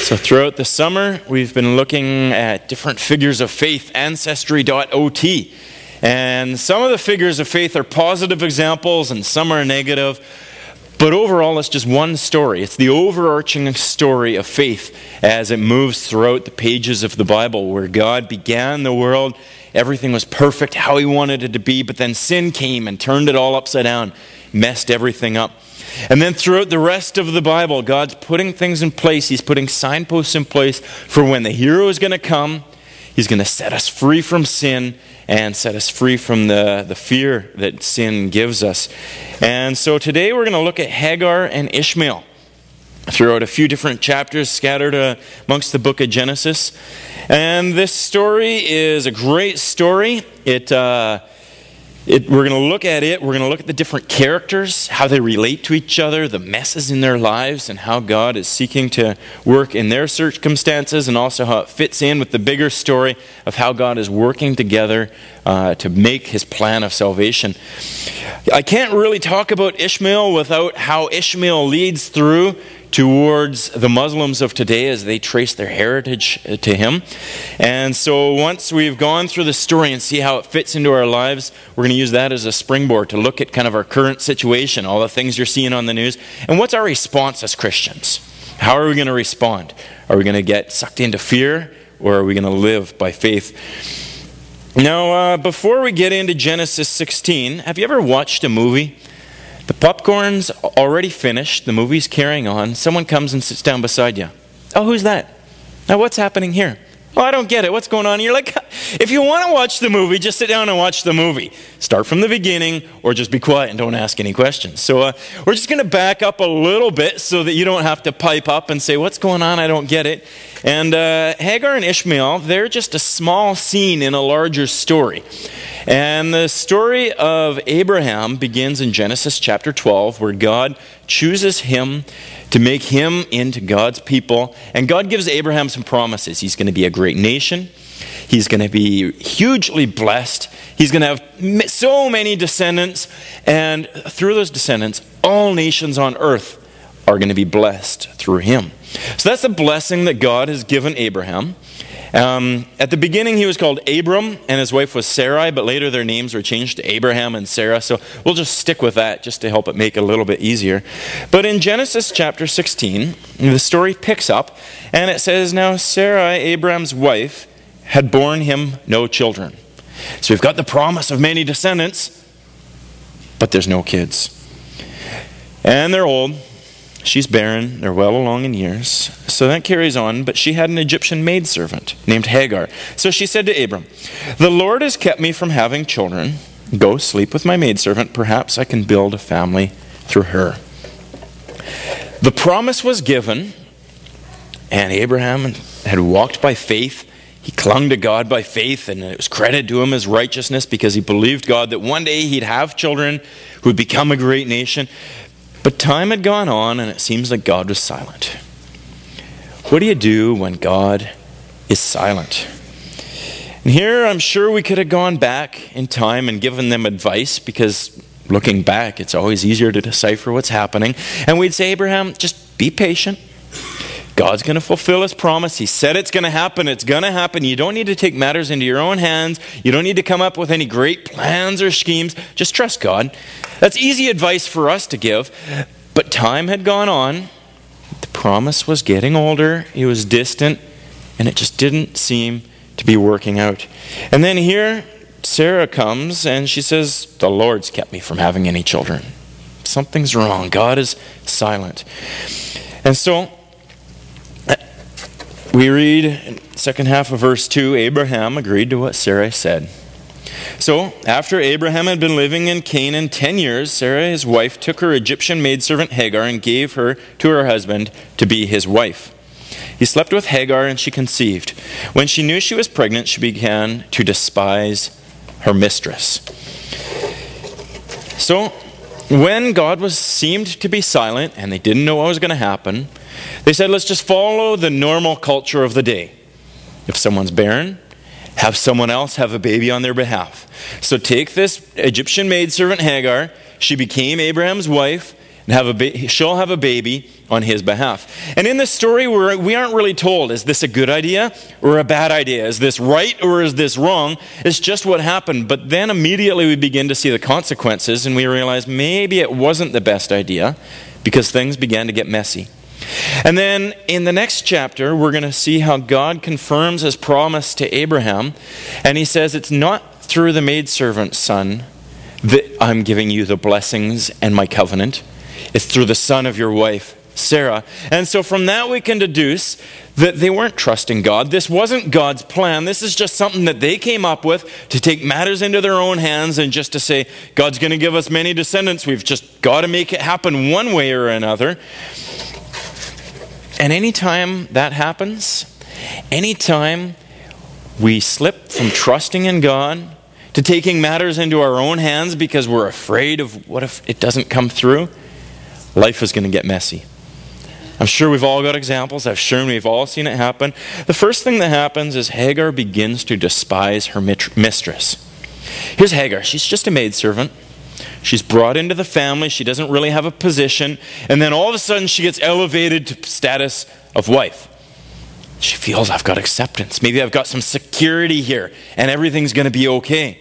So throughout the summer, we've been looking at different figures of faith, ancestry.ot. And some of the figures of faith are positive examples and some are negative. But overall, it's just one story. It's the overarching story of faith as it moves throughout the pages of the Bible, where God began the world. Everything was perfect, how he wanted it to be, but then sin came and turned it all upside down, messed everything up. And then throughout the rest of the Bible, God's putting things in place. He's putting signposts in place for when the hero is going to come. He's going to set us free from sin and set us free from the fear that sin gives us. And so today we're going to look at Hagar and Ishmael throughout a few different chapters scattered amongst the book of Genesis. And this story is a great story. We're going to look at it. We're going to look at the different characters, how they relate to each other, the messes in their lives, and how God is seeking to work in their circumstances, and also how it fits in with the bigger story of how God is working together to make his plan of salvation. I can't really talk about Ishmael without how Ishmael leads through towards the Muslims of today as they trace their heritage to him. And so once we've gone through the story and see how it fits into our lives, we're going to use that as a springboard to look at kind of our current situation, all the things you're seeing on the news, and what's our response as Christians? How are we going to respond? Are we going to get sucked into fear, or are we going to live by faith? Now, before we get into Genesis 16, have you ever watched a movie? The popcorn's already finished. The movie's carrying on. Someone comes and sits down beside you. Oh, who's that? Now, what's happening here? Oh, I don't get it. What's going on? And you're like, if you want to watch the movie, just sit down and watch the movie. Start from the beginning, or just be quiet and don't ask any questions. So we're just going to back up a little bit so that you don't have to pipe up and say, what's going on? I don't get it. And Hagar and Ishmael, they're just a small scene in a larger story. And the story of Abraham begins in Genesis chapter 12, where God chooses him to make him into God's people. And God gives Abraham some promises. He's going to be a great nation. He's going to be hugely blessed. He's going to have so many descendants. And through those descendants, all nations on earth are going to be blessed through him. So that's the blessing that God has given Abraham. At the beginning, he was called Abram, and his wife was Sarai, but later their names were changed to Abraham and Sarah, so we'll just stick with that just to help it make it a little bit easier. But in Genesis chapter 16, the story picks up, and it says, now Sarai, Abraham's wife, had borne him no children. So we've got the promise of many descendants, but there's no kids. And they're old. She's barren. They're well along in years. So that carries on. But she had an Egyptian maidservant named Hagar. So she said to Abram, the Lord has kept me from having children. Go sleep with my maidservant. Perhaps I can build a family through her. The promise was given. And Abraham had walked by faith. He clung to God by faith. And it was credited to him as righteousness because he believed God that one day he'd have children who would become a great nation. But time had gone on, and it seems like God was silent. What do you do when God is silent? And here, I'm sure we could have gone back in time and given them advice, because looking back, it's always easier to decipher what's happening. And we'd say, Abraham, just be patient. God's going to fulfill his promise. He said it's going to happen. It's going to happen. You don't need to take matters into your own hands. You don't need to come up with any great plans or schemes. Just trust God. That's easy advice for us to give. But time had gone on. The promise was getting older. It was distant. And it just didn't seem to be working out. And then here, Sarah comes and she says, the Lord's kept me from having any children. Something's wrong. God is silent. And so we read in the second half of verse 2, Abraham agreed to what Sarai said. So, after Abraham had been living in Canaan 10 years, Sarai, his wife, took her Egyptian maidservant Hagar and gave her to her husband to be his wife. He slept with Hagar and she conceived. When she knew she was pregnant, she began to despise her mistress. So, when God seemed to be silent and they didn't know what was going to happen, they said, let's just follow the normal culture of the day. If someone's barren, have someone else have a baby on their behalf. So take this Egyptian maidservant Hagar. She became Abraham's wife. and she'll have a baby on his behalf. And in this story, we aren't really told, is this a good idea or a bad idea? Is this right or is this wrong? It's just what happened. But then immediately we begin to see the consequences, and we realize maybe it wasn't the best idea because things began to get messy. And then in the next chapter, we're going to see how God confirms his promise to Abraham. And he says, it's not through the maidservant's son that I'm giving you the blessings and my covenant. It's through the son of your wife, Sarah. And so from that we can deduce that they weren't trusting God. This wasn't God's plan. This is just something that they came up with to take matters into their own hands and just to say, God's going to give us many descendants. We've just got to make it happen one way or another. And anytime that happens, anytime we slip from trusting in God to taking matters into our own hands because we're afraid of what if it doesn't come through, life is going to get messy. I'm sure we've all got examples. I'm sure we've all seen it happen. The first thing that happens is Hagar begins to despise her mistress. Here's Hagar. She's just a maidservant. She's brought into the family. She doesn't really have a position. And then all of a sudden she gets elevated to status of wife. She feels, I've got acceptance. Maybe I've got some security here and everything's going to be okay.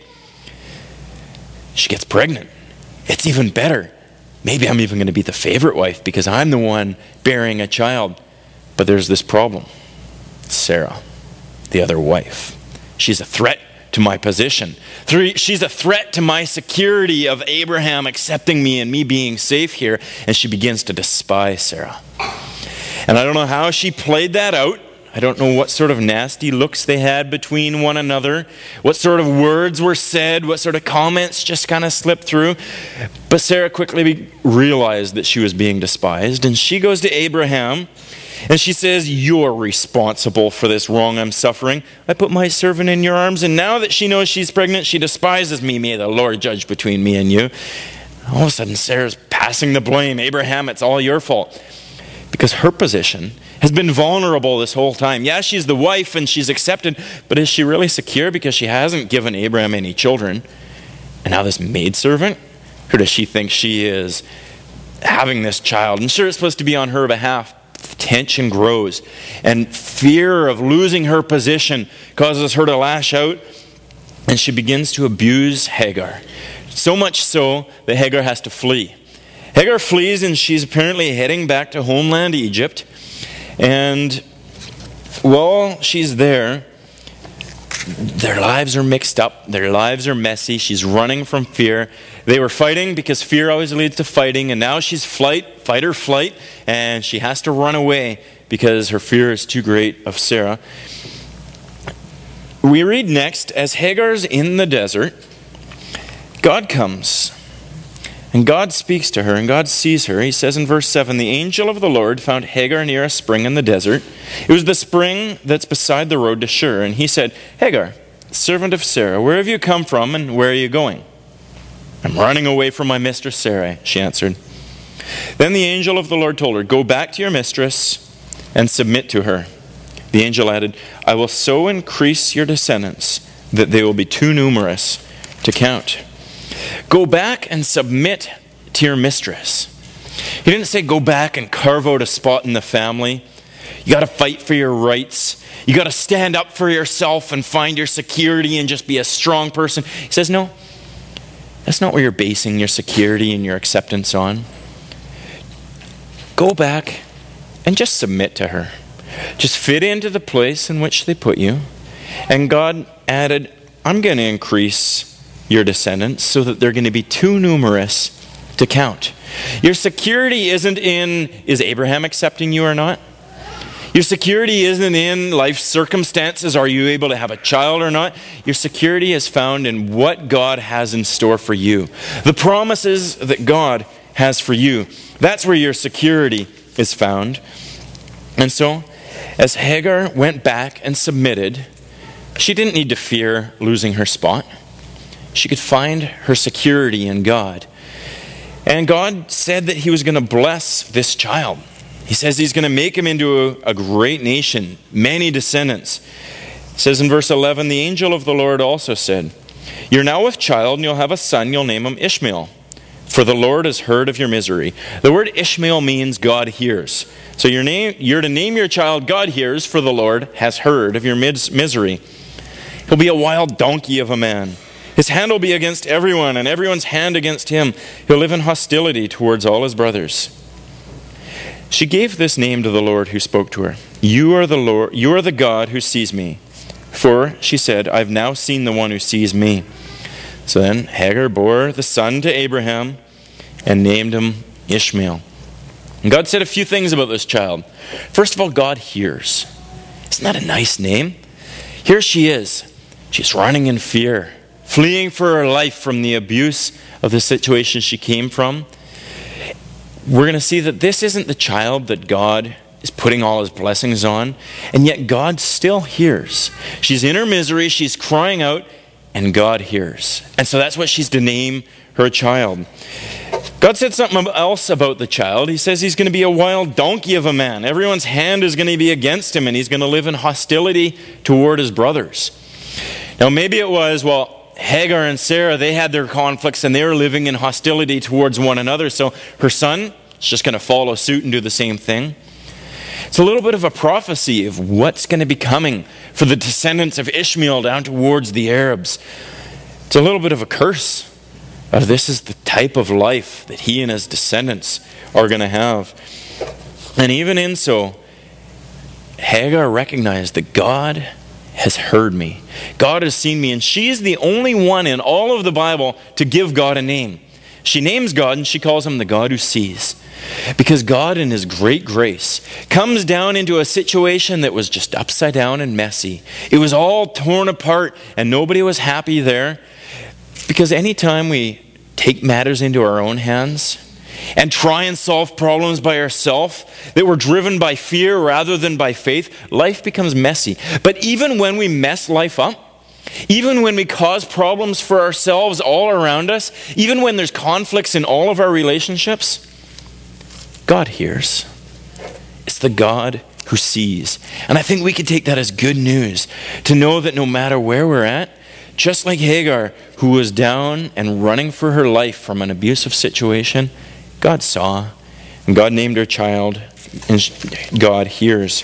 She gets pregnant. It's even better. Maybe I'm even going to be the favorite wife because I'm the one bearing a child. But there's this problem. Sarah, the other wife. She's a threat to my position. She's a threat to my security of Abraham accepting me and me being safe here. And she begins to despise Sarah. And I don't know how she played that out. I don't know what sort of nasty looks they had between one another, what sort of words were said, what sort of comments just kind of slipped through. But Sarah quickly realized that she was being despised, and she goes to Abraham, and she says, you're responsible for this wrong I'm suffering. I put my servant in your arms, and now that she knows she's pregnant, she despises me. May the Lord judge between me and you. All of a sudden, Sarah's passing the blame. Abraham, it's all your fault. Because her position has been vulnerable this whole time. Yeah, she's the wife and she's accepted, but is she really secure because she hasn't given Abraham any children? And now this maidservant, or does she think she is having this child? And sure, it's supposed to be on her behalf. Tension grows, and fear of losing her position causes her to lash out, and she begins to abuse Hagar. So much so that Hagar has to flee. Hagar flees, and she's apparently heading back to homeland Egypt. And while she's there, their lives are mixed up. Their lives are messy. She's running from fear. They were fighting because fear always leads to fighting. And now she's fight or flight. And she has to run away because her fear is too great of Sarah. We read next, as Hagar's in the desert, God comes. And God speaks to her, and God sees her. He says in verse 7, the angel of the Lord found Hagar near a spring in the desert. It was the spring that's beside the road to Shur. And he said, Hagar, servant of Sarah, where have you come from and where are you going? I'm running away from my mistress Sarah, she answered. Then the angel of the Lord told her, go back to your mistress and submit to her. The angel added, I will so increase your descendants that they will be too numerous to count. Go back and submit to your mistress. He didn't say go back and carve out a spot in the family. You got to fight for your rights. You got to stand up for yourself and find your security and just be a strong person. He says, no, that's not where you're basing your security and your acceptance on. Go back and just submit to her. Just fit into the place in which they put you. And God added, I'm going to increase your descendants so that they're going to be too numerous to count. Your security isn't in, is Abraham accepting you or not? Your security isn't in life circumstances. Are you able to have a child or not? Your security is found in what God has in store for you. The promises that God has for you. That's where your security is found. And so, as Hagar went back and submitted, she didn't need to fear losing her spot. She could find her security in God. And God said that he was going to bless this child. He says he's going to make him into a great nation, many descendants. It says in verse 11, the angel of the Lord also said, you're now with child and you'll have a son, you'll name him Ishmael. for the Lord has heard of your misery. The word Ishmael means God hears. So you're to name your child God hears, for the Lord has heard of your misery. He'll be a wild donkey of a man. His hand will be against everyone, and everyone's hand against him. He'll live in hostility towards all his brothers. She gave this name to the Lord who spoke to her. You are the Lord, you are the God who sees me. For, she said, I've now seen the one who sees me. So then Hagar bore the son to Abraham and named him Ishmael. And God said a few things about this child. First of all, God hears. Isn't that a nice name? Here she is. She's running in fear, fleeing for her life from the abuse of the situation she came from. We're going to see that this isn't the child that God is putting all his blessings on, and yet God still hears. She's in her misery, she's crying out, and God hears. And so that's what she's to name her child. God said something else about the child. He says he's going to be a wild donkey of a man. Everyone's hand is going to be against him, and he's going to live in hostility toward his brothers. Now maybe it was, Hagar and Sarah, they had their conflicts and they were living in hostility towards one another. So her son is just going to follow suit and do the same thing. It's a little bit of a prophecy of what's going to be coming for the descendants of Ishmael down towards the Arabs. It's a little bit of a curse. This is the type of life that he and his descendants are going to have. And even in so, Hagar recognized that God has heard me. God has seen me, and she is the only one in all of the Bible to give God a name. She names God and she calls him the God who sees. Because God in his great grace comes down into a situation that was just upside down and messy. It was all torn apart and nobody was happy there. Because anytime we take matters into our own hands and try and solve problems by ourselves that were driven by fear rather than by faith, life becomes messy. But even when we mess life up, even when we cause problems for ourselves all around us, even when there's conflicts in all of our relationships, God hears. It's the God who sees. And I think we can take that as good news, to know that no matter where we're at, just like Hagar, who was down and running for her life from an abusive situation, God saw, and God named her child, and God hears.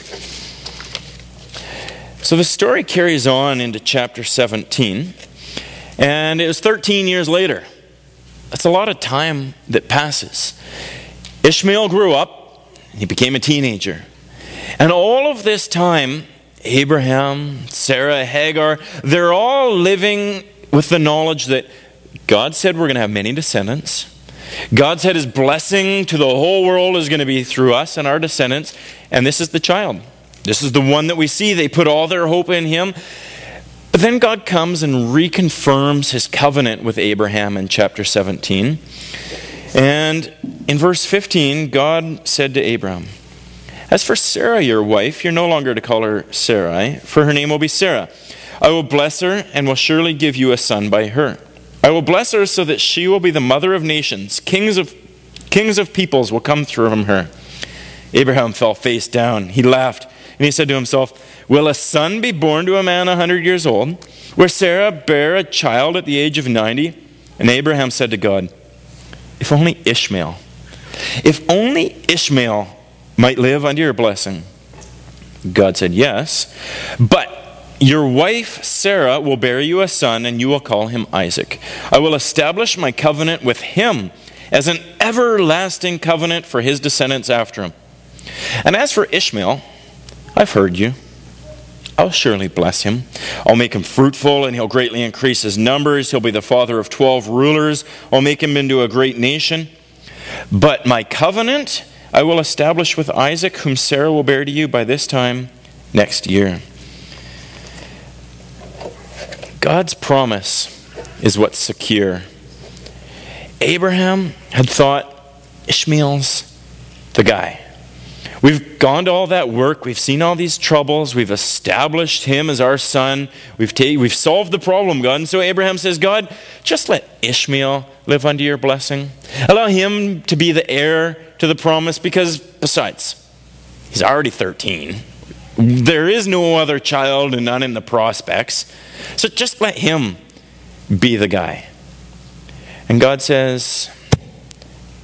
So the story carries on into chapter 17, and it was 13 years later. That's a lot of time that passes. Ishmael grew up, he became a teenager. And all of this time, Abraham, Sarah, Hagar, they're all living with the knowledge that God said we're going to have many descendants. God said his blessing to the whole world is going to be through us and our descendants. And this is the child. This is the one that we see. They put all their hope in him. But then God comes and reconfirms his covenant with Abraham in chapter 17. And in verse 15, God said to Abraham, as for Sarah, your wife, you're no longer to call her Sarai, for her name will be Sarah. I will bless her and will surely give you a son by her. I will bless her so that she will be the mother of nations. Kings of peoples will come from her. Abraham fell face down. He laughed, and he said to himself, will a son be born to a man 100 years old? Will Sarah bear a child at the age of 90? And Abraham said to God, if only Ishmael might live under your blessing. God said, yes, but your wife Sarah will bear you a son, and you will call him Isaac. I will establish my covenant with him as an everlasting covenant for his descendants after him. And as for Ishmael, I've heard you. I'll surely bless him. I'll make him fruitful, and he'll greatly increase his numbers. He'll be the father of 12 rulers. I'll make him into a great nation. But my covenant I will establish with Isaac, whom Sarah will bear to you by this time next year. God's promise is what's secure. Abraham had thought, Ishmael's the guy. We've gone to all that work. We've seen all these troubles. We've established him as our son. We've solved the problem, God. And so Abraham says, God, just let Ishmael live under your blessing. Allow him to be the heir to the promise, because besides, he's already 13. There is no other child and none in the prospects. So just let him be the guy. And God says,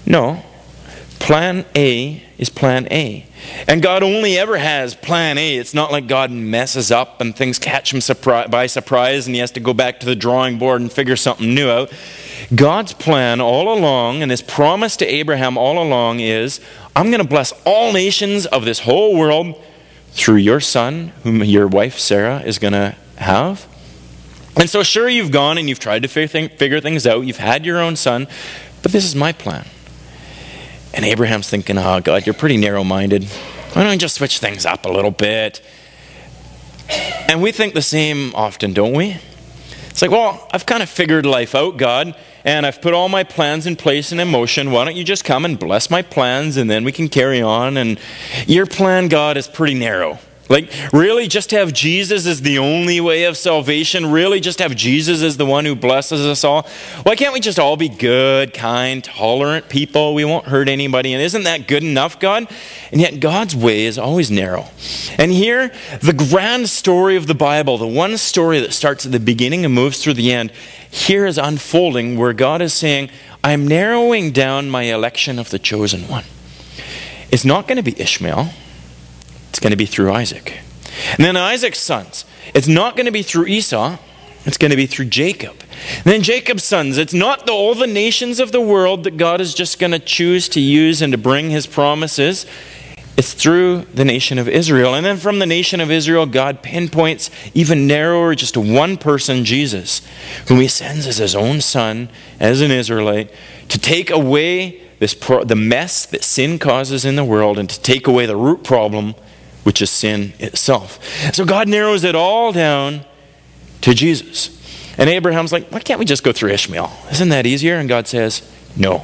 No. Plan A is plan A. And God only ever has plan A. It's not like God messes up and things catch him by surprise and he has to go back to the drawing board and figure something new out. God's plan all along, and his promise to Abraham all along is, I'm going to bless all nations of this whole world through your son, whom your wife Sarah is going to have. And so sure, you've gone and you've tried to figure things out. You've had your own son, but this is my plan. And Abraham's thinking, oh, God, you're pretty narrow-minded. Why don't you just switch things up a little bit? And we think the same often, don't we? It's like, well, I've kind of figured life out, God, and I've put all my plans in place and in motion. Why don't you just come and bless my plans, and then we can carry on? And your plan, God, is pretty narrow. Like, really, just have Jesus as the only way of salvation? Really, just have Jesus as the one who blesses us all? Why can't we just all be good, kind, tolerant people? We won't hurt anybody. And isn't that good enough, God? And yet God's way is always narrow. And here, the grand story of the Bible, the one story that starts at the beginning and moves through the end, here is unfolding where God is saying, I'm narrowing down my election of the chosen one. It's not going to be Ishmael. It's going to be through Isaac. And then Isaac's sons. It's not going to be through Esau. It's going to be through Jacob. And then Jacob's sons. It's not all the nations of the world that God is just going to choose to use and to bring his promises. It's through the nation of Israel. And then from the nation of Israel, God pinpoints even narrower just to one person, Jesus, whom he sends as his own son, as an Israelite, to take away the mess that sin causes in the world and to take away the root problem, which is sin itself. So God narrows it all down to Jesus. And Abraham's like, why can't we just go through Ishmael? Isn't that easier? And God says, no.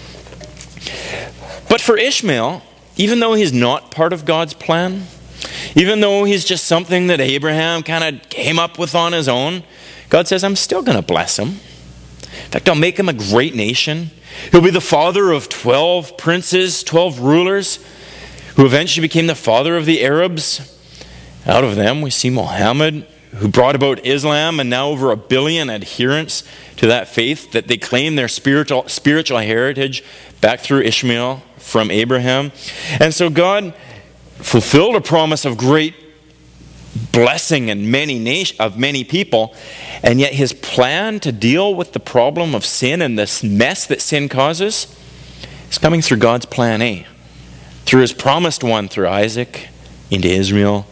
But for Ishmael, even though he's not part of God's plan, even though he's just something that Abraham kind of came up with on his own, God says, I'm still going to bless him. In fact, I'll make him a great nation. He'll be the father of 12 princes, 12 rulers, who eventually became the father of the Arabs. Out of them, we see Muhammad, who brought about Islam, and now over 1 billion adherents to that faith that they claim their spiritual heritage back through Ishmael from Abraham. And so God fulfilled a promise of great blessing and many people, and yet his plan to deal with the problem of sin and this mess that sin causes is coming through God's plan A. Through his promised one, through Isaac, into Israel,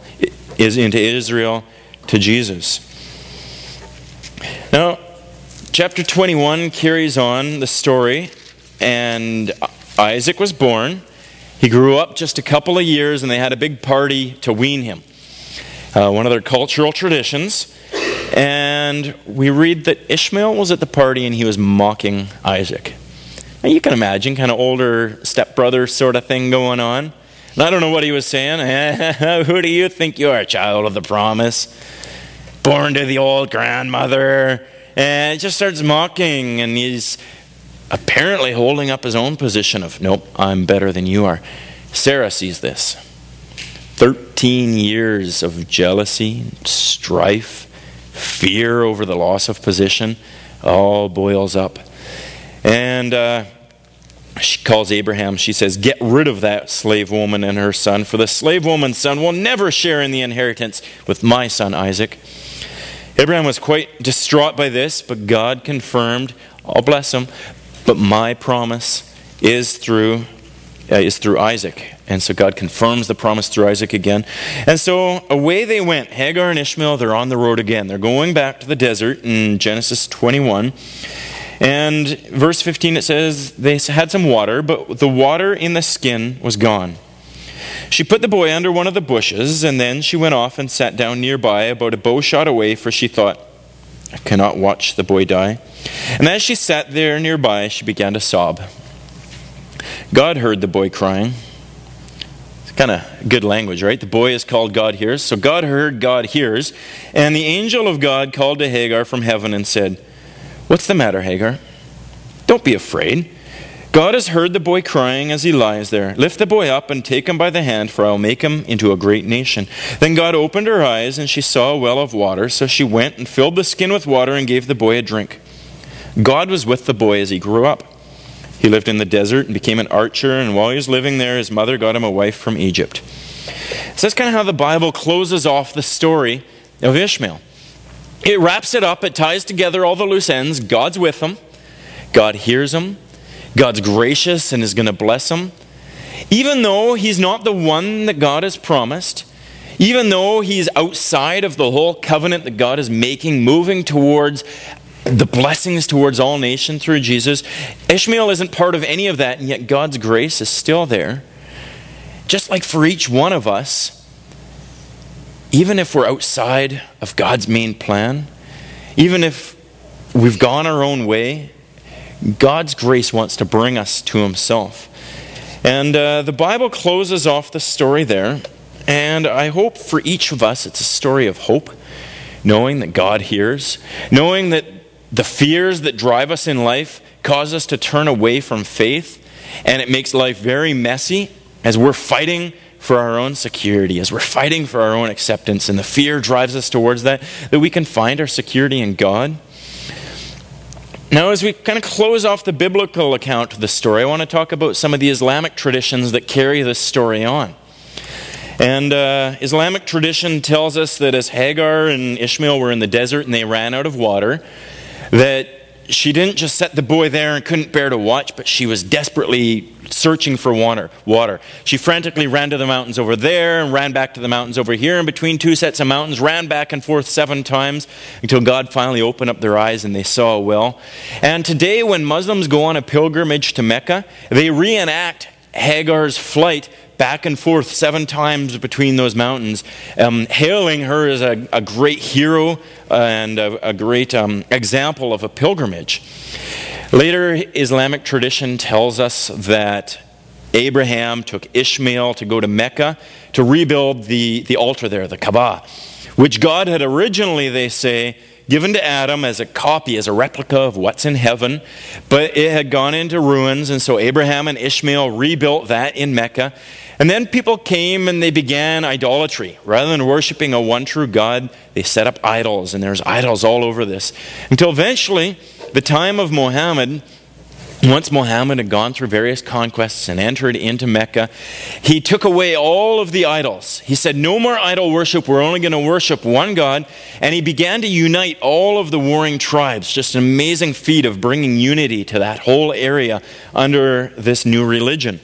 to Jesus. Now, chapter 21 carries on the story, and Isaac was born. He grew up just a couple of years, and they had a big party to wean him. One of their cultural traditions. And we read that Ishmael was at the party, and he was mocking Isaac. And you can imagine, kind of older stepbrother sort of thing going on. And I don't know what he was saying. Who do you think you are, child of the promise? Born to the old grandmother. And just starts mocking. And he's apparently holding up his own position of, nope, I'm better than you are. Sarah sees this. 13 years of jealousy, strife, fear over the loss of position, all boils up. And she calls Abraham. She says, get rid of that slave woman and her son, for the slave woman's son will never share in the inheritance with my son Isaac. Abraham was quite distraught by this, but God confirmed, I'll bless him, but my promise is through Isaac. And so God confirms the promise through Isaac again. And so away they went. Hagar and Ishmael, they're on the road again. They're going back to the desert in Genesis 21. And verse 15, it says, they had some water, but the water in the skin was gone. She put the boy under one of the bushes, and then she went off and sat down nearby, about a bow shot away, for she thought, I cannot watch the boy die. And as she sat there nearby, she began to sob. God heard the boy crying. It's kind of good language, right? The boy is called God hears. So God heard, God hears. And the angel of God called to Hagar from heaven and said, what's the matter, Hagar? Don't be afraid. God has heard the boy crying as he lies there. Lift the boy up and take him by the hand, for I will make him into a great nation. Then God opened her eyes, and she saw a well of water. So she went and filled the skin with water and gave the boy a drink. God was with the boy as he grew up. He lived in the desert and became an archer, and while he was living there, his mother got him a wife from Egypt. So that's kind of how the Bible closes off the story of Ishmael. It wraps it up, it ties together all the loose ends. God's with him, God hears him, God's gracious and is going to bless him. Even though he's not the one that God has promised, even though he's outside of the whole covenant that God is making, moving towards the blessings towards all nations through Jesus, Ishmael isn't part of any of that, and yet God's grace is still there. Just like for each one of us, even if we're outside of God's main plan, even if we've gone our own way, God's grace wants to bring us to himself. And the Bible closes off the story there, and I hope for each of us it's a story of hope, knowing that God hears, knowing that the fears that drive us in life cause us to turn away from faith, and it makes life very messy as we're fighting for our own security, as we're fighting for our own acceptance, and the fear drives us towards that we can find our security in God. Now, as we kind of close off the biblical account of the story, I want to talk about some of the Islamic traditions that carry this story on. And Islamic tradition tells us that as Hagar and Ishmael were in the desert and they ran out of water, that she didn't just set the boy there and couldn't bear to watch, but she was desperately searching for water. She frantically ran to the mountains over there and ran back to the mountains over here, and between two sets of mountains ran back and forth 7 times until God finally opened up their eyes and they saw a well. And today when Muslims go on a pilgrimage to Mecca, they reenact Hagar's flight back and forth 7 times between those mountains, hailing her as a great hero and a great example of a pilgrimage. Later, Islamic tradition tells us that Abraham took Ishmael to go to Mecca to rebuild the altar there, the Kaaba, which God had originally, they say, given to Adam as a copy, as a replica of what's in heaven, but it had gone into ruins, and so Abraham and Ishmael rebuilt that in Mecca. And then people came and they began idolatry. Rather than worshiping a one true God, they set up idols, and there's idols all over this. Until eventually, the time of Muhammad, once Muhammad had gone through various conquests and entered into Mecca, he took away all of the idols. He said, no more idol worship, we're only going to worship one God. And he began to unite all of the warring tribes. Just an amazing feat of bringing unity to that whole area under this new religion.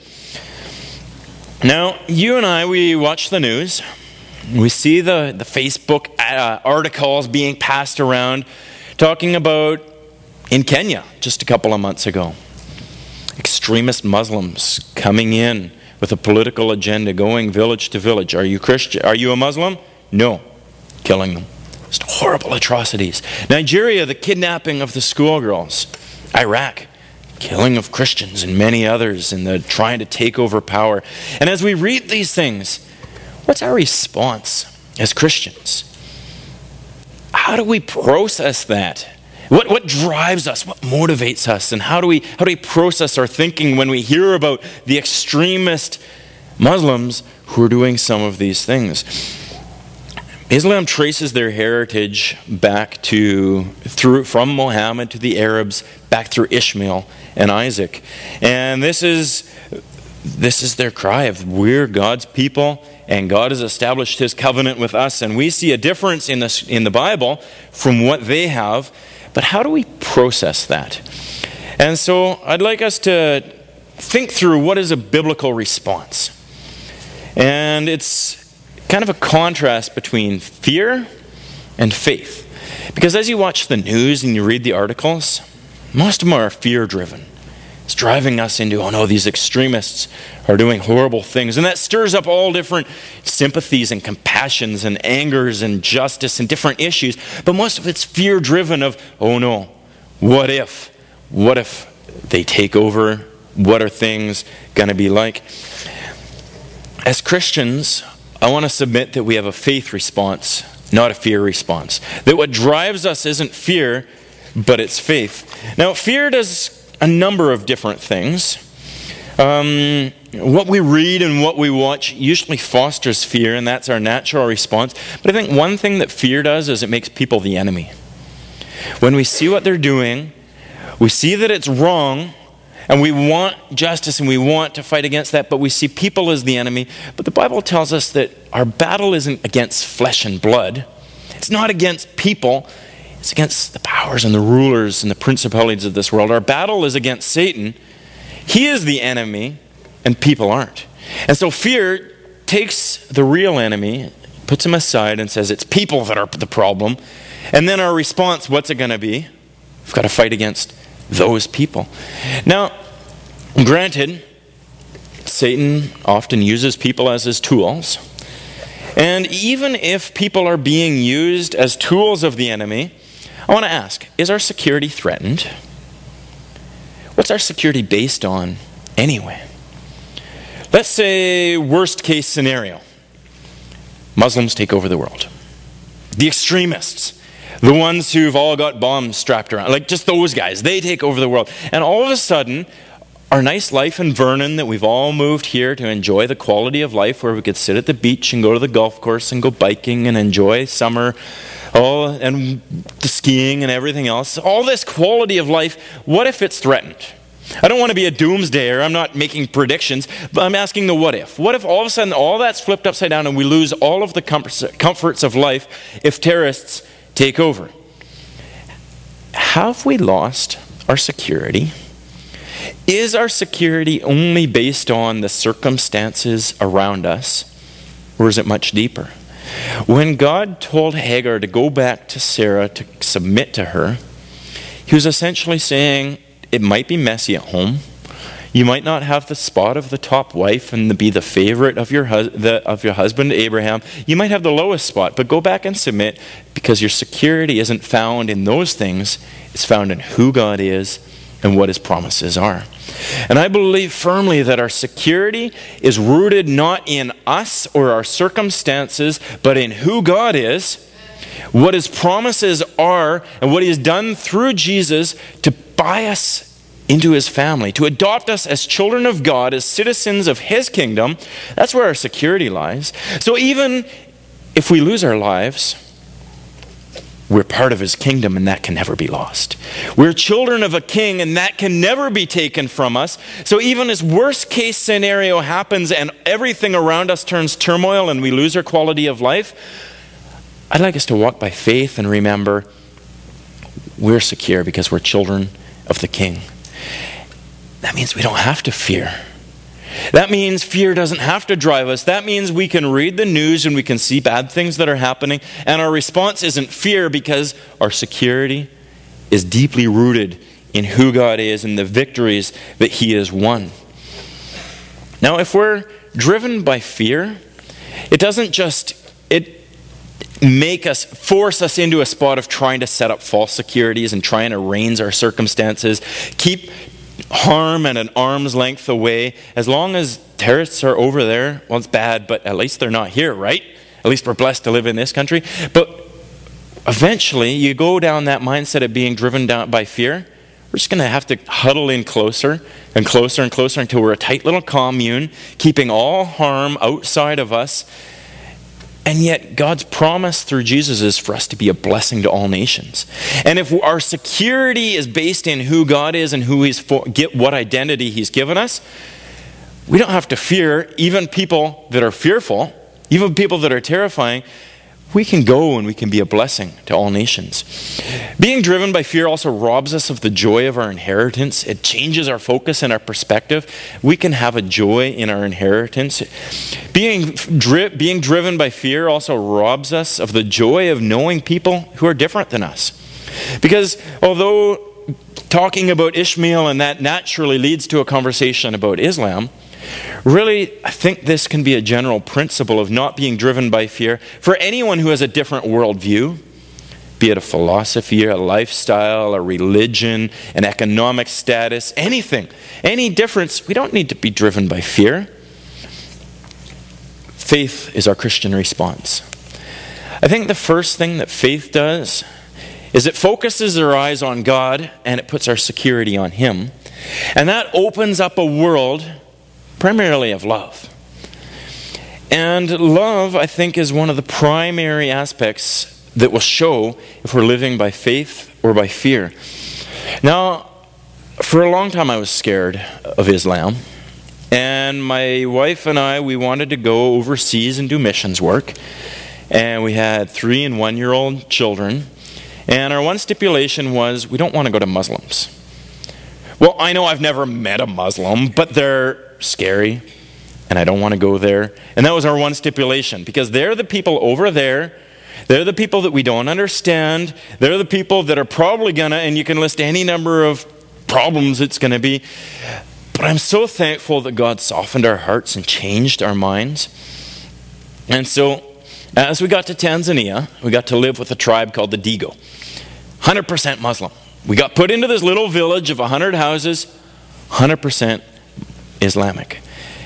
Now, you and I, we watch the news. We see the Facebook articles being passed around talking about in Kenya just a couple of months ago. Extremist Muslims coming in with a political agenda, going village to village. Are you Christian? Are you a Muslim? No. Killing them. Just horrible atrocities. Nigeria, the kidnapping of the schoolgirls. Iraq, killing of Christians and many others, and the trying to take over power. And as we read these things, what's our response as Christians? How do we process that? What drives us? What motivates us? And how do we process our thinking when we hear about the extremist Muslims who are doing some of these things? Islam traces their heritage back from Muhammad to the Arabs, back through Ishmael and Isaac. And this is their cry of we're God's people, and God has established his covenant with us, and we see a difference in the Bible from what they have. But how do we process that? And so I'd like us to think through what is a biblical response. And it's kind of a contrast between fear and faith. Because as you watch the news and you read the articles, most of them are fear-driven. It's driving us into, oh no, these extremists are doing horrible things. And that stirs up all different sympathies and compassions and angers and justice and different issues. But most of it's fear-driven of, oh no, what if? What if they take over? What are things going to be like? As Christians, I want to submit that we have a faith response, not a fear response. That what drives us isn't fear, but it's faith. Now, fear does a number of different things. What we read and what we watch usually fosters fear, and that's our natural response. But I think one thing that fear does is it makes people the enemy. When we see what they're doing, we see that it's wrong, And we want justice and we want to fight against that, but we see people as the enemy. But the Bible tells us that our battle isn't against flesh and blood. It's not against people. It's against the powers and the rulers and the principalities of this world. Our battle is against Satan. He is the enemy and people aren't. And so fear takes the real enemy, puts him aside and says it's people that are the problem. And then our response, what's it going to be? We've got to fight against those people. Now, granted, Satan often uses people as his tools. And even if people are being used as tools of the enemy, I want to ask, is our security threatened? What's our security based on anyway? Let's say worst case scenario. Muslims take over the world. The extremists. The ones who've all got bombs strapped around, like just those guys, they take over the world. And all of a sudden, our nice life in Vernon that we've all moved here to enjoy the quality of life where we could sit at the beach and go to the golf course and go biking and enjoy summer, and the skiing and everything else. All this quality of life, what if it's threatened? I don't want to be a doomsdayer. I'm not making predictions, but I'm asking the what if. What if all of a sudden all that's flipped upside down and we lose all of the comforts of life if terrorists take over? Have we lost our security? Is our security only based on the circumstances around us, or is it much deeper? When God told Hagar to go back to Sarah to submit to her, he was essentially saying it might be messy at home. You might not have the spot of the top wife and be the favorite of your husband Abraham. You might have the lowest spot, but go back and submit, because your security isn't found in those things. It's found in who God is and what his promises are. And I believe firmly that our security is rooted not in us or our circumstances, but in who God is, what his promises are, and what he has done through Jesus to buy us into his family, to adopt us as children of God, as citizens of his kingdom. That's where our security lies. So even if we lose our lives, we're part of his kingdom, and that can never be lost. We're children of a king, and that can never be taken from us. So even as worst case scenario happens and everything around us turns turmoil and we lose our quality of life, I'd like us to walk by faith and remember we're secure because we're children of the king. That means we don't have to fear. That means fear doesn't have to drive us. That means we can read the news and we can see bad things that are happening, and our response isn't fear, because our security is deeply rooted in who God is and the victories that he has won. Now, if we're driven by fear, it doesn't just force us into a spot of trying to set up false securities and trying to arrange our circumstances, keep harm at an arm's length away. As long as terrorists are over there, well, it's bad, but at least they're not here, right? At least we're blessed to live in this country. But eventually, you go down that mindset of being driven down by fear. We're just going to have to huddle in closer and closer and closer until we're a tight little commune, keeping all harm outside of us. And yet, God's promise through Jesus is for us to be a blessing to all nations. And if our security is based in who God is and who what identity he's given us, we don't have to fear even people that are fearful, even people that are terrifying. We can go and we can be a blessing to all nations. Being driven by fear also robs us of the joy of our inheritance. It changes our focus and our perspective. We can have a joy in our inheritance. Being driven by fear also robs us of the joy of knowing people who are different than us. Because although talking about Ishmael and that naturally leads to a conversation about Islam, really, I think this can be a general principle of not being driven by fear for anyone who has a different worldview, be it a philosophy, a lifestyle, a religion, an economic status, anything, any difference. We don't need to be driven by fear. Faith is our Christian response. I think the first thing that faith does is it focuses our eyes on God and it puts our security on him. And that opens up a world primarily of love. And love, I think, is one of the primary aspects that will show if we're living by faith or by fear. Now, For a long time I was scared of Islam. And my wife and I, we wanted to go overseas and do missions work. And we had 3 and 1-year-old children. And our one stipulation was, we don't want to go to Muslims. Well, I know I've never met a Muslim, but they're scary, and I don't want to go there. And that was our one stipulation, because they're the people over there. They're the people that we don't understand. They're the people that are probably going to, and you can list any number of problems it's going to be. But I'm so thankful that God softened our hearts and changed our minds. And so, as we got to Tanzania, we got to live with a tribe called the Digo. 100% Muslim. We got put into this little village of 100 houses, 100% Islamic.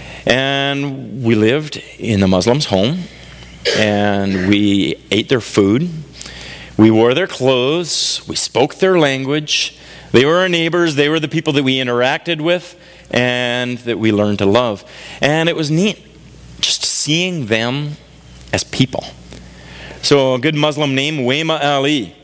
And we lived in the Muslims' home, and we ate their food. We wore their clothes. We spoke their language. They were our neighbors. They were the people that we interacted with and that we learned to love. And it was neat just seeing them as people. So a good Muslim name, Wema Ali.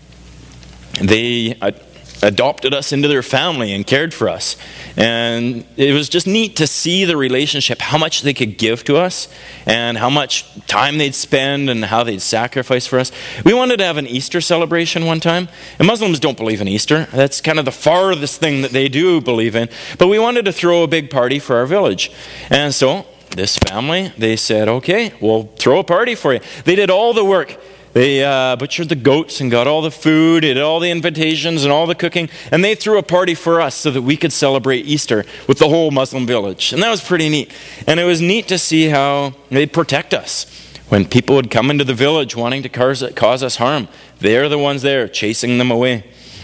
They adopted us into their family and cared for us. And it was just neat to see the relationship, how much they could give to us and how much time they'd spend and how they'd sacrifice for us. We wanted to have an Easter celebration one time. And Muslims don't believe in Easter. That's kind of the farthest thing that they do believe in. But we wanted to throw a big party for our village. And so this family, they said, okay, we'll throw a party for you. They did all the work. They butchered the goats and got all the food, did all the invitations and all the cooking, and they threw a party for us so that we could celebrate Easter with the whole Muslim village. And that was pretty neat. And it was neat to see how they'd protect us. When people would come into the village wanting to cause us harm, they're the ones there chasing them away.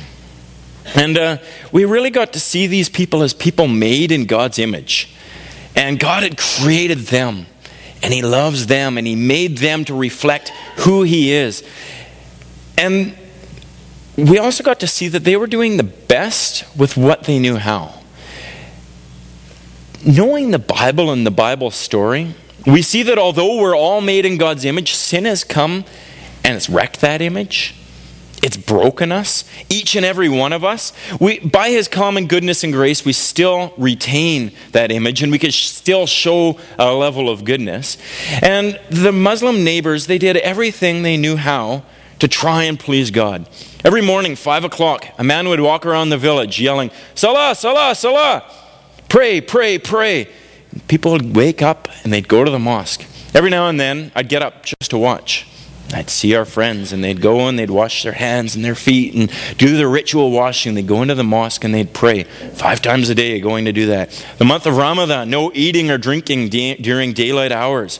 And we really got to see these people as people made in God's image. And God had created them. And He loves them, and He made them to reflect who He is. And we also got to see that they were doing the best with what they knew how. Knowing the Bible and the Bible story, we see that although we're all made in God's image, sin has come and it's wrecked that image. It's broken us, each and every one of us. By His common goodness and grace, we still retain that image, and we can still show a level of goodness. And the Muslim neighbors, they did everything they knew how to try and please God. Every morning, 5 o'clock, a man would walk around the village yelling, Salah, Salah, Salah! Pray, pray, pray! People would wake up and they'd go to the mosque. Every now and then, I'd get up just to watch. I'd see our friends, and they'd go and they'd wash their hands and their feet and do the ritual washing. They'd go into the mosque and they'd pray 5 times a day, going to do that. The month of Ramadan, no eating or drinking during daylight hours.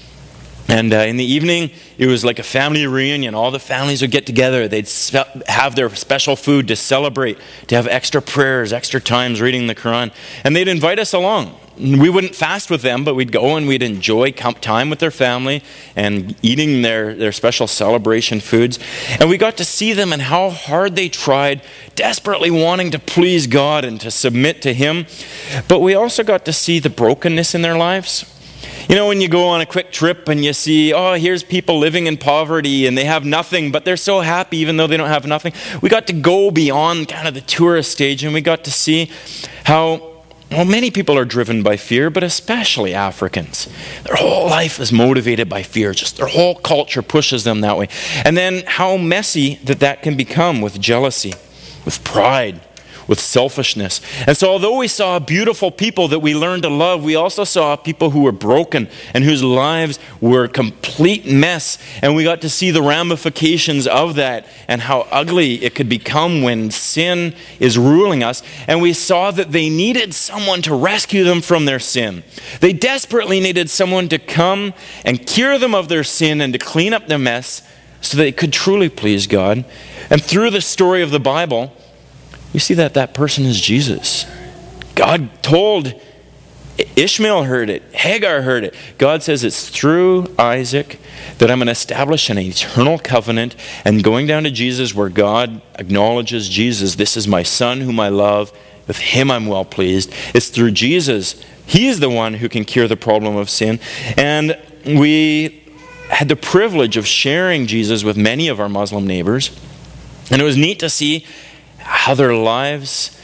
And in the evening, it was like a family reunion. All the families would get together. They'd have their special food to celebrate, to have extra prayers, extra times reading the Quran. And they'd invite us along. We wouldn't fast with them, but we'd go and we'd enjoy time with their family and eating their special celebration foods. And we got to see them and how hard they tried, desperately wanting to please God and to submit to Him. But we also got to see the brokenness in their lives. You know, when you go on a quick trip and you see, oh, here's people living in poverty and they have nothing, but they're so happy even though they don't have nothing. We got to go beyond kind of the tourist stage, and we got to see how, well, many people are driven by fear, but especially Africans. Their whole life is motivated by fear. Just their whole culture pushes them that way. And then how messy that can become with jealousy, with pride, with selfishness. And so although we saw beautiful people that we learned to love, we also saw people who were broken and whose lives were a complete mess. And we got to see the ramifications of that and how ugly it could become when sin is ruling us. And we saw that they needed someone to rescue them from their sin. They desperately needed someone to come and cure them of their sin and to clean up their mess so they could truly please God. And through the story of the Bible, you see that person is Jesus. God told Ishmael heard it. Hagar heard it. God says it's through Isaac that I'm going to establish an eternal covenant. And going down to Jesus where God acknowledges Jesus, this is my son whom I love. With him I'm well pleased. It's through Jesus. He is the one who can cure the problem of sin. And we had the privilege of sharing Jesus with many of our Muslim neighbors. And it was neat to see how their lives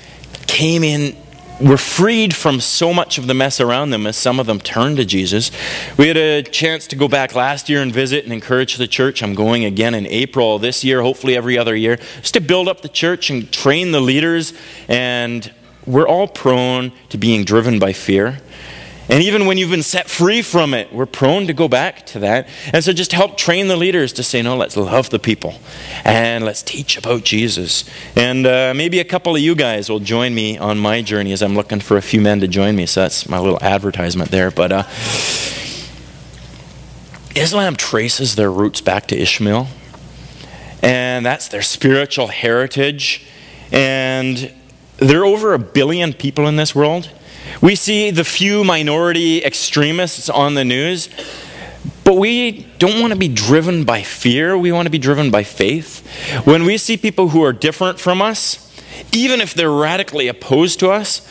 came in, were freed from so much of the mess around them as some of them turned to Jesus. We had a chance to go back last year and visit and encourage the church. I'm going again in April this year, hopefully every other year, just to build up the church and train the leaders. And we're all prone to being driven by fear. And even when you've been set free from it, we're prone to go back to that. And so just help train the leaders to say, no, let's love the people and let's teach about Jesus. And maybe a couple of you guys will join me on my journey as I'm looking for a few men to join me. So that's my little advertisement there. But Islam traces their roots back to Ishmael. And that's their spiritual heritage. And there are over 1 billion people in this world. We see the few minority extremists on the news, but we don't want to be driven by fear. We want to be driven by faith. When we see people who are different from us, even if they're radically opposed to us,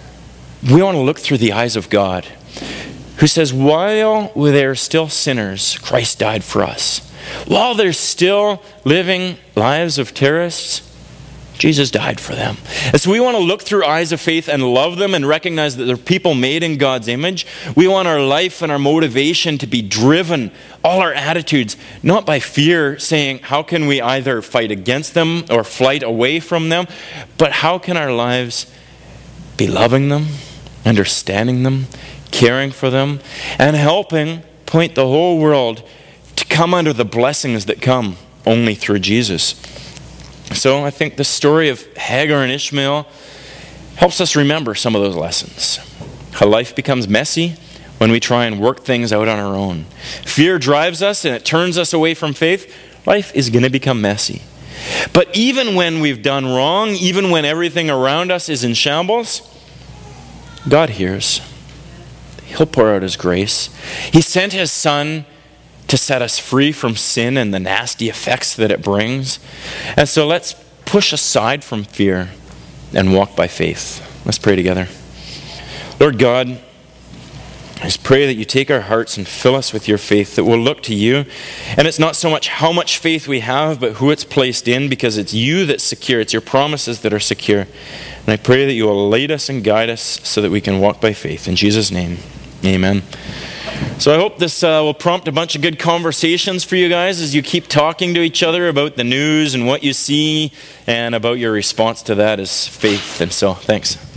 we want to look through the eyes of God, who says, while they're still sinners, Christ died for us. While they're still living lives of terrorists, Jesus died for them. And so we want to look through eyes of faith and love them and recognize that they're people made in God's image. We want our life and our motivation to be driven, all our attitudes, not by fear, saying, how can we either fight against them or flight away from them, but how can our lives be loving them, understanding them, caring for them, and helping point the whole world to come under the blessings that come only through Jesus. So I think the story of Hagar and Ishmael helps us remember some of those lessons. How life becomes messy when we try and work things out on our own. Fear drives us and it turns us away from faith. Life is going to become messy. But even when we've done wrong, even when everything around us is in shambles, God hears. He'll pour out His grace. He sent His Son to set us free from sin and the nasty effects that it brings. And so let's push aside from fear and walk by faith. Let's pray together. Lord God, I just pray that you take our hearts and fill us with your faith, that we'll look to you. And it's not so much how much faith we have, but who it's placed in, because it's you that's secure. It's your promises that are secure. And I pray that you will lead us and guide us so that we can walk by faith. In Jesus' name, amen. So I hope this will prompt a bunch of good conversations for you guys as you keep talking to each other about the news and what you see and about your response to that as faith. And so, thanks.